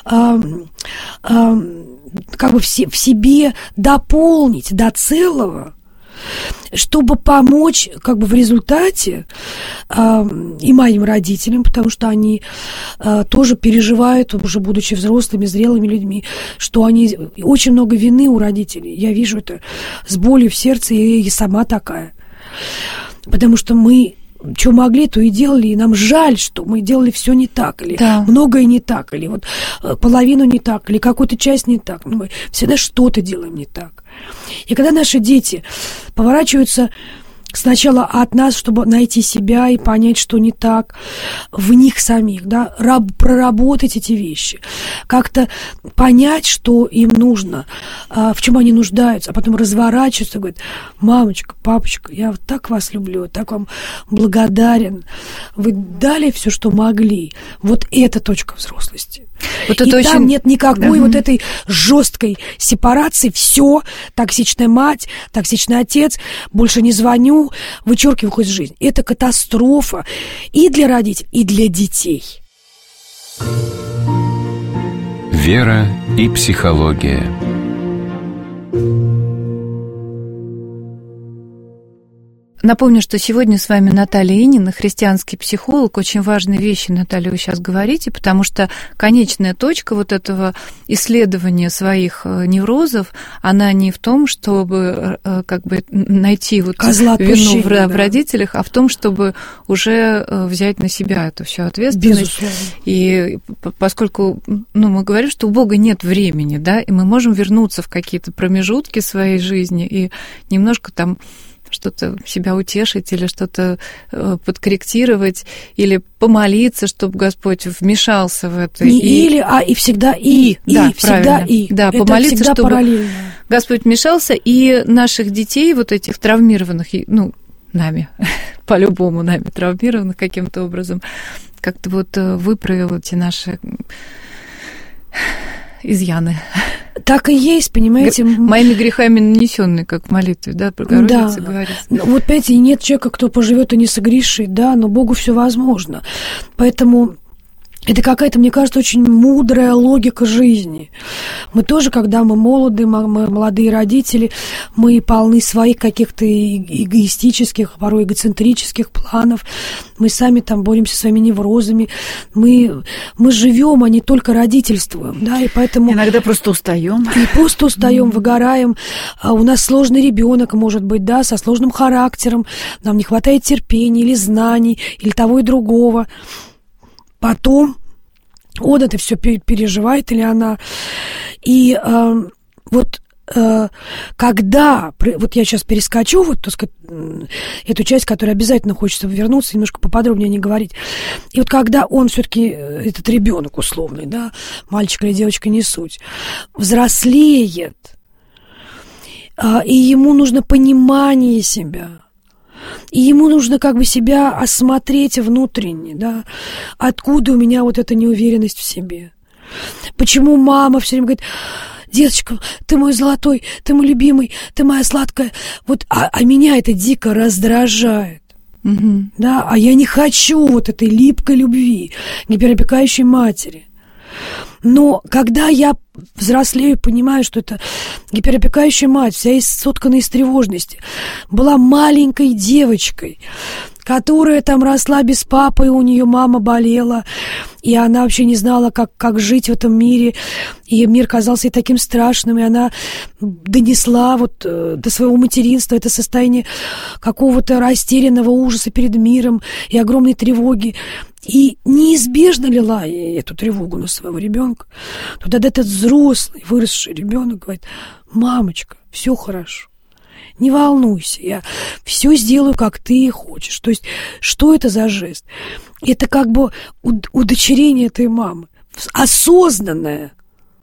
как бы в себе дополнить до целого, чтобы помочь как бы в результате и моим родителям, потому что они тоже переживают, уже будучи взрослыми, зрелыми людьми, что они очень много вины у родителей. Я вижу это с болью в сердце, и сама такая. Потому что мы что могли, то и делали, и нам жаль, что мы делали все не так, или многое не так, или вот половину не так, или какую-то часть не так. Но мы всегда что-то делаем не так. И когда наши дети поворачиваются сначала от нас, чтобы найти себя и понять, что не так в них самих, да, проработать эти вещи, как-то понять, что им нужно, в чем они нуждаются, а потом разворачиваться и говорить: мамочка, папочка, я вот так вас люблю, так вам благодарен, вы дали все, что могли. Вот это точка взрослости. Вот и там очень... нет никакой вот этой жесткой сепарации. Все, токсичная мать, токсичный отец, больше не звоню, вычеркиваю из жизни. Это катастрофа и для родителей, и для детей. Вера и психология. Напомню, что сегодня с вами Наталья Инина, христианский психолог. Очень важные вещи, Наталья, вы сейчас говорите, потому что конечная точка вот этого исследования своих неврозов, она не в том, чтобы как бы найти вот вину в родителях, а в том, чтобы уже взять на себя эту всю ответственность. Безусловно. И поскольку мы говорим, что у Бога нет времени, да, и мы можем вернуться в какие-то промежутки своей жизни и немножко там что-то себя утешить или что-то подкорректировать, или помолиться, чтобы Господь вмешался в это. Не или, а и всегда и. Да, всегда правильно. И. Да, это помолиться, всегда чтобы параллельно. Господь вмешался, и наших детей, вот этих травмированных, нами, по-любому нами травмированных каким-то образом, как-то вот выправил эти наши изъяны. Так и есть, понимаете. Моими грехами нанесенные, как в молитве, да, про Богородицу говорится. Вот, понимаете, нет человека, кто поживет и не согрешит, да, но Богу все возможно. Поэтому это какая-то, мне кажется, очень мудрая логика жизни. Мы тоже, когда мы молоды, мы молодые родители, мы полны своих каких-то эгоистических, порой эгоцентрических планов. Мы сами там боремся со своими неврозами. Мы живем, а не только родительствуем, да, и поэтому... Иногда просто устаем. И просто устаем, выгораем. А у нас сложный ребенок, может быть, да, со сложным характером. Нам не хватает терпения или знаний, или того и другого. Потом он это все переживает, или она. И когда, вот я сейчас перескочу, вот, так сказать, эту часть, которая обязательно хочется вернуться, немножко поподробнее не говорить. И вот когда он все-таки, этот ребенок условный, да, мальчик или девочка, не суть, взрослеет, и ему нужно понимание себя. И ему нужно как бы себя осмотреть внутренне, да, откуда у меня вот эта неуверенность в себе. Почему мама все время говорит: деточка, ты мой золотой, ты мой любимый, ты моя сладкая. Вот, а меня это дико раздражает. Да, а я не хочу вот этой липкой любви, гиперопекающей матери. Но когда я взрослею, понимаю, что это гиперопекающая мать, вся соткана из тревожности, была маленькой девочкой, которая там росла без папы, и у нее мама болела, и она вообще не знала, как жить в этом мире, и мир казался ей таким страшным, и она донесла вот до своего материнства это состояние какого-то растерянного ужаса перед миром и огромной тревоги, и неизбежно лила эту тревогу на своего ребенка. Тогда этот взрослый, выросший ребенок говорит: мамочка, все хорошо. Не волнуйся, я все сделаю, как ты хочешь. То есть, что это за жест? Это как бы удочерение этой мамы. Осознанное,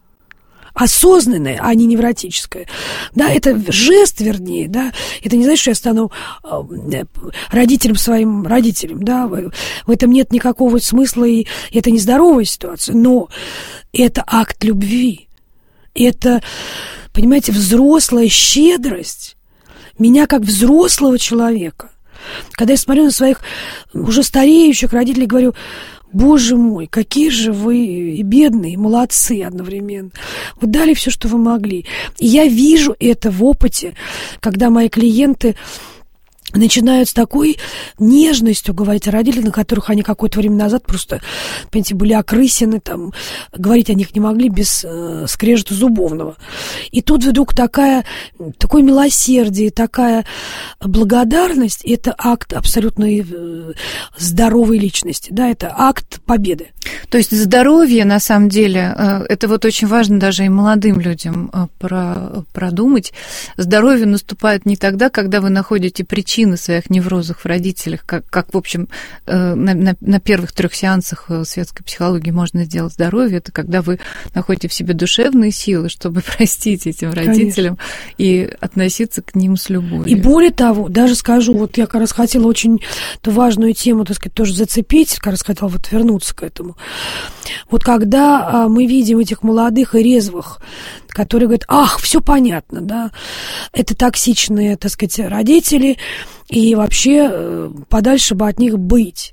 а не невротическое. Да, это жест, вернее, да. Это не значит, что я стану родителем своим родителем, да. В этом нет никакого смысла, и это нездоровая ситуация. Но это акт любви. Это, понимаете, взрослая щедрость меня как взрослого человека. Когда я смотрю на своих уже стареющих родителей, говорю: Боже мой, какие же вы и бедные, и молодцы одновременно. Вы дали все, что вы могли. И я вижу это в опыте, когда мои клиенты начинают с такой нежностью говорить о родителях, на которых они какое-то время назад просто, понимаете, были окрысены, там, говорить о них не могли без скрежета зубовного. И тут вдруг такое милосердие, такая благодарность, это акт абсолютно здоровой личности, да, это акт победы. То есть здоровье, на самом деле, это вот очень важно даже и молодым людям продумать. Здоровье наступает не тогда, когда вы находите причины своих неврозов в родителях, как в общем, на первых 3 сеансах светской психологии можно сделать здоровье, это когда вы находите в себе душевные силы, чтобы простить этим родителям, конечно, и относиться к ним с любовью. И более того, даже скажу, вот я как раз хотела очень важную тему, так сказать, тоже зацепить, как раз хотела вот вернуться к этому. Вот когда мы видим этих молодых и резвых, которые говорят: ах, все понятно, да, это токсичные, так сказать, родители, и вообще подальше бы от них быть.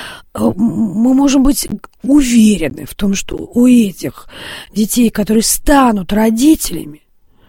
Мы можем быть уверены в том, что у этих детей, которые станут родителями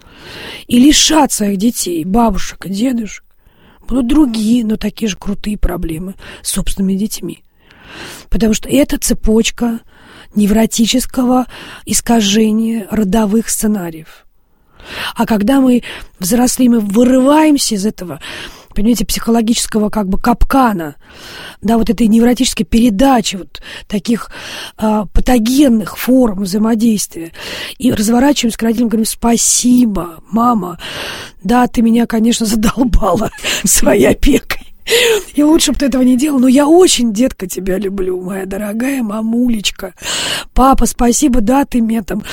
и лишат своих детей бабушек и дедушек, будут другие, но такие же крутые проблемы с собственными детьми. Потому что это цепочка невротического искажения родовых сценариев. А когда мы взрослеем и вырываемся из этого, понимаете, психологического как бы капкана, да, вот этой невротической передачи вот таких патогенных форм взаимодействия, и разворачиваемся к родителям, говорим: спасибо, мама, да, ты меня, конечно, задолбала своей опекой. И лучше бы ты этого не делал, но я очень, детка, тебя люблю, моя дорогая мамулечка. Папа, спасибо, да, ты меня там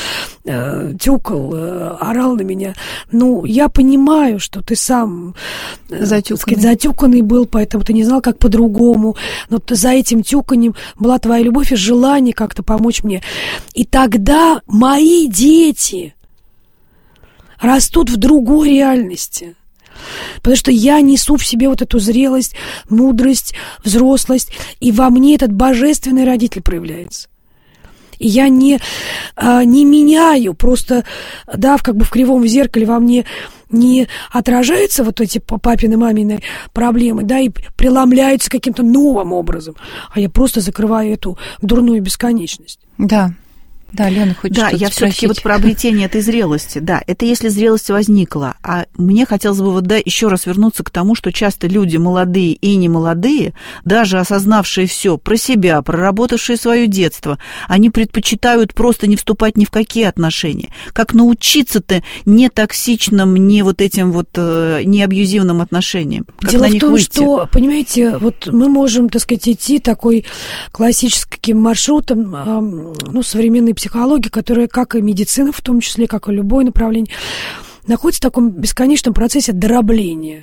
тюкал, орал на меня. Ну, я понимаю, что ты сам затюканный был, поэтому ты не знал, как по-другому. Но за этим тюканьем была твоя любовь и желание как-то помочь мне. И тогда мои дети растут в другой реальности. Потому что я несу в себе вот эту зрелость, мудрость, взрослость, и во мне этот божественный родитель проявляется. И я не меняю, просто, да, как бы в кривом зеркале во мне не отражаются вот эти папины, мамины проблемы, да, и преломляются каким-то новым образом, а я просто закрываю эту дурную бесконечность. Да. Да, Лена, хочешь что-то я спросить? все-таки вот про обретение этой зрелости. Да, это если зрелость возникла. А мне хотелось бы вот, да, еще раз вернуться к тому, что часто люди молодые и немолодые, даже осознавшие все про себя, проработавшие свое детство, они предпочитают просто не вступать ни в какие отношения. Как научиться-то не токсичным, не вот этим вот, не абьюзивным отношениям? Как Дело на них в том, выйти? что, понимаете, вот мы можем, так сказать, идти такой классическим маршрутом, ну, современной психологии, которая, как и медицина в том числе, как и любое направление, находится в таком бесконечном процессе дробления.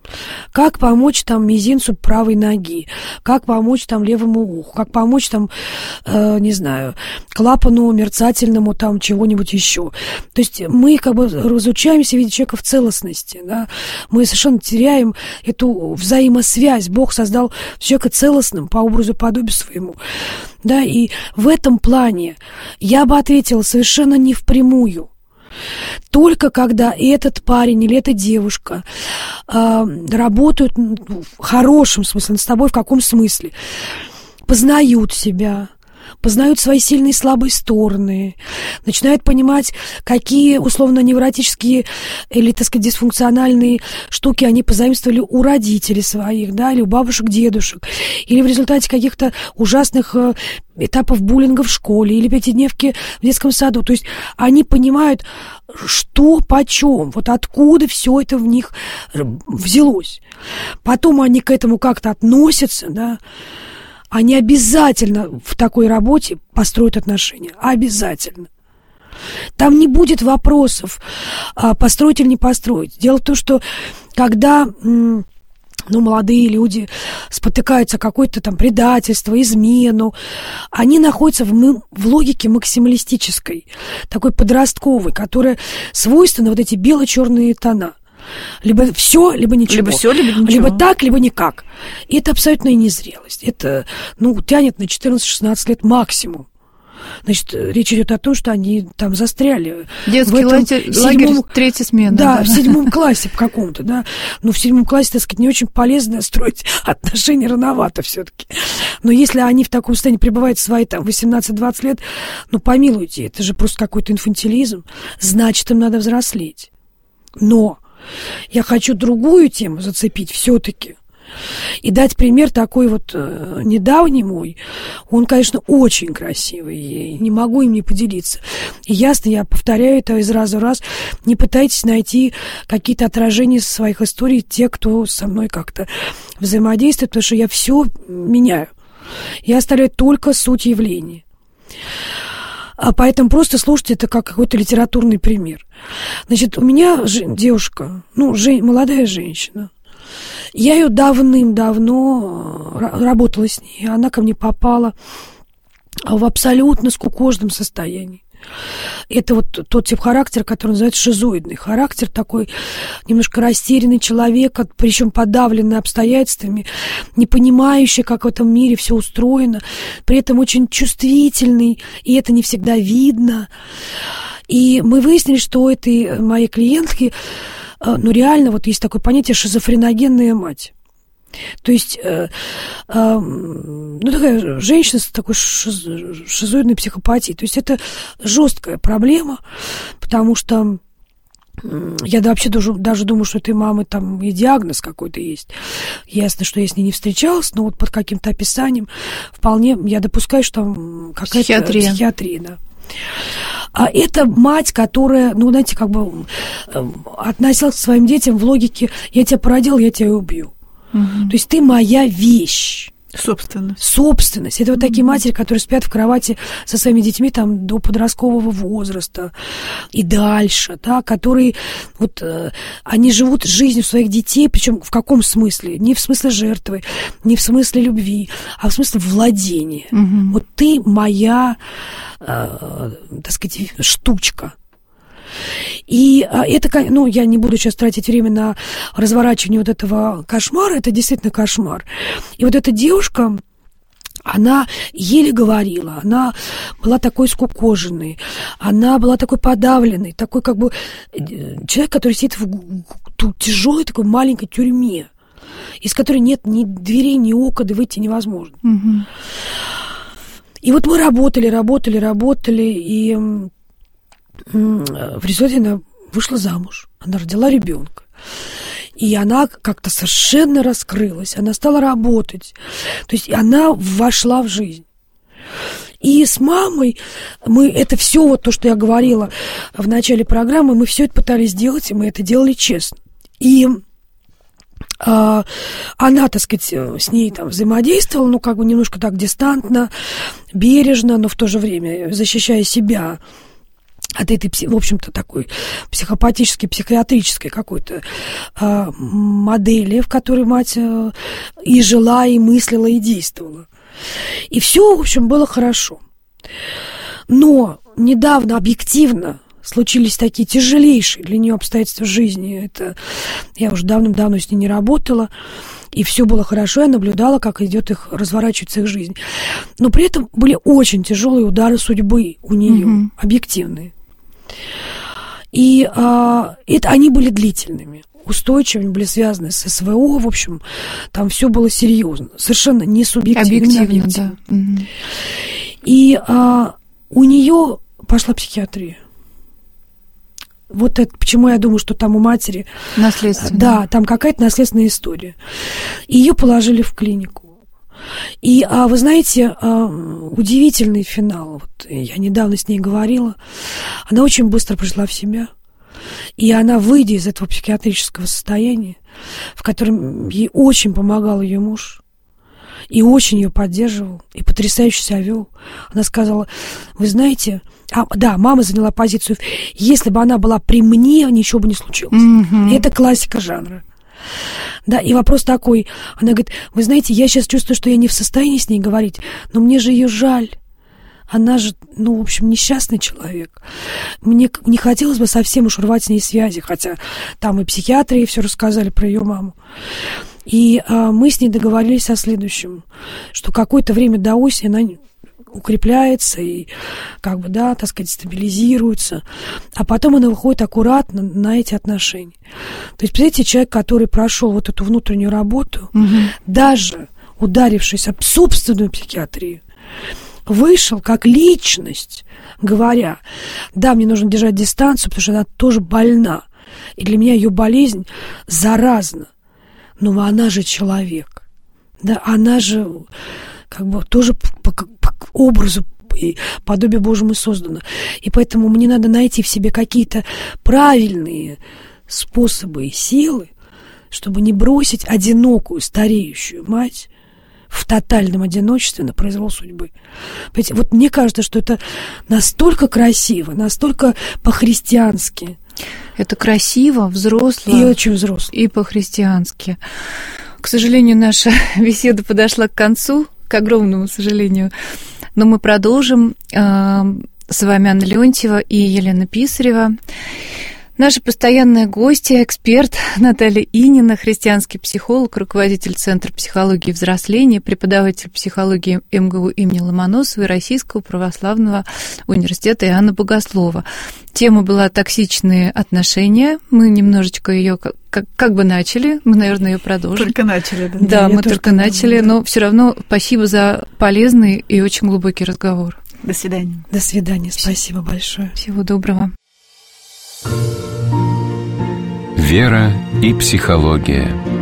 Как помочь там мизинцу правой ноги, как помочь там левому уху, как помочь там, не знаю, клапану мерцательному там чего-нибудь еще. То есть мы как бы разучаемся видеть человека в целостности, да? Мы совершенно теряем эту взаимосвязь. Бог создал человека целостным по образу и подобию своему. Да, и в этом плане я бы ответила совершенно не впрямую. Только когда этот парень или эта девушка работают в хорошем смысле, с тобой в каком смысле, познают себя, познают свои сильные и слабые стороны, начинают понимать, какие условно-невротические или, так сказать, дисфункциональные штуки они позаимствовали у родителей своих, да, или у бабушек, дедушек, или в результате каких-то ужасных этапов буллинга в школе или пятидневки в детском саду. То есть они понимают, что почем, вот откуда все это в них взялось. Потом они к этому как-то относятся, да. Они обязательно в такой работе построят отношения. Обязательно. Там не будет вопросов, построить или не построить. Дело в том, что когда молодые люди спотыкаются о какое-то там предательство, измену, они находятся в логике максималистической, такой подростковой, которая свойственна вот эти бело-черные тона. Либо все, либо ничего. Либо все, либо ничего. Либо так, либо никак. И это абсолютная незрелость. Это, тянет на 14-16 лет максимум. Значит, речь идет о том, что они там застряли. Детский лагерь, третья смена. Да, в 7 классе в каком-то, да. Но в 7 классе, так сказать, не очень полезно строить отношения, рановато все-таки. Но если они в таком состоянии пребывают в свои там 18-20 лет, помилуйте, это же просто какой-то инфантилизм. Значит, им надо взрослеть. Но я хочу другую тему зацепить все-таки. И дать пример такой вот недавний мой. Он, конечно, очень красивый. И не могу им не поделиться. И ясно, я повторяю это из раза в раз. Не пытайтесь найти какие-то отражения своих историй те, кто со мной как-то взаимодействует, потому что я все меняю. Я оставляю только суть явления. А поэтому просто слушайте это как какой-то литературный пример. Значит, у меня девушка, молодая женщина. Я ее давным-давно работала с ней. Она ко мне попала в абсолютно скукоженном состоянии. Это вот тот тип характера, который называется шизоидный характер, такой немножко растерянный человек, причем подавленный обстоятельствами, не понимающий, как в этом мире все устроено, при этом очень чувствительный, и это не всегда видно. И мы выяснили, что у этой моей клиентки реально вот есть такое понятие шизофреногенная мать. То есть, такая женщина с такой шизоидной психопатией. То есть, это жесткая проблема, потому что я вообще даже думаю, что этой мамы там и диагноз какой-то есть. Ясно, что я с ней не встречалась, но вот под каким-то описанием вполне я допускаю, что там какая-то психиатрия, да. А это мать, которая, относилась к своим детям в логике «я тебя породил, я тебя убью». То есть ты моя вещь. Собственность. Это вот такие матери, которые спят в кровати со своими детьми там до подросткового возраста и дальше, да, которые они живут жизнью своих детей, причем в каком смысле? Не в смысле жертвы, не в смысле любви, а в смысле владения. Вот ты моя, так сказать, штучка. И это, я не буду сейчас тратить время на разворачивание вот этого кошмара, это действительно кошмар. И вот эта девушка, она еле говорила, она была такой скукоженной, она была такой подавленной, такой человек, который сидит в тяжелой такой маленькой тюрьме, из которой нет ни дверей, ни окон, и выйти невозможно. И вот мы работали, и в результате она вышла замуж, она родила ребенка. И она как-то совершенно раскрылась, она стала работать. То есть она вошла в жизнь. И с мамой мы это все, вот то, что я говорила в начале программы, мы все это пытались сделать, и мы это делали честно. И она, так сказать, с ней там взаимодействовала, немножко так дистантно, бережно, но в то же время защищая себя от этой, в общем-то, такой психопатической, психиатрической какой-то модели, в которой мать и жила, и мыслила, и действовала. И все, в общем, было хорошо. Но недавно, объективно, случились такие тяжелейшие для нее обстоятельства жизни. Это я уже давным-давно с ней не работала, и все было хорошо, я наблюдала, как разворачивается их жизнь. Но при этом были очень тяжелые удары судьбы у нее, объективные. И это они были длительными, устойчивыми, были связаны с СВО, в общем, там все было серьезно, совершенно не субъективно, объективно. Да. И у нее пошла психиатрия. Вот это почему я думаю, что там у матери... Наследственная. Да, там какая-то наследственная история. И ее положили в клинику. И, вы знаете, удивительный финал. Вот я недавно с ней говорила. Она очень быстро пришла в себя. И она, выйдя из этого психиатрического состояния, в котором ей очень помогал ее муж, и очень ее поддерживал, и потрясающе себя вел, она сказала: вы знаете... мама заняла позицию. Если бы она была при мне, ничего бы не случилось. Это классика жанра. Да, и вопрос такой, она говорит, вы знаете, я сейчас чувствую, что я не в состоянии с ней говорить, но мне же ее жаль. Она же, в общем, несчастный человек. Мне не хотелось бы совсем уж рвать с ней связи, хотя там и психиатры все рассказали про ее маму. И мы с ней договорились о следующем, что какое-то время до осени она укрепляется и, стабилизируется, а потом она выходит аккуратно на эти отношения. То есть, представляете, человек, который прошел вот эту внутреннюю работу, даже ударившись об собственную психиатрию, вышел как личность, говоря, да, мне нужно держать дистанцию, потому что она тоже больна, и для меня ее болезнь заразна, но она же человек, да, она же тоже по образу и подобию Божьему создана, и поэтому мне надо найти в себе какие-то правильные способы и силы, чтобы не бросить одинокую стареющую мать в тотальном одиночестве на произвол судьбы. Понимаете, вот мне кажется, что это настолько красиво, настолько по-христиански. Это красиво, взросло. И очень взросло. И по-христиански. К сожалению, наша беседа подошла к концу, к огромному сожалению. Но мы продолжим. С вами Анна Леонтьева и Елена Писарева. Наши постоянные гости, эксперт Наталья Инина, христианский психолог, руководитель Центра психологии и взросления, преподаватель психологии МГУ имени Ломоносова и Российского православного университета Иоанна Богослова. Тема была «Токсичные отношения». Мы немножечко ее как бы начали, мы, наверное, ее продолжим. Только начали, да? Да, мы только начали, но все равно спасибо за полезный и очень глубокий разговор. До свидания. До свидания, спасибо большое. Всего доброго. Вера и психология.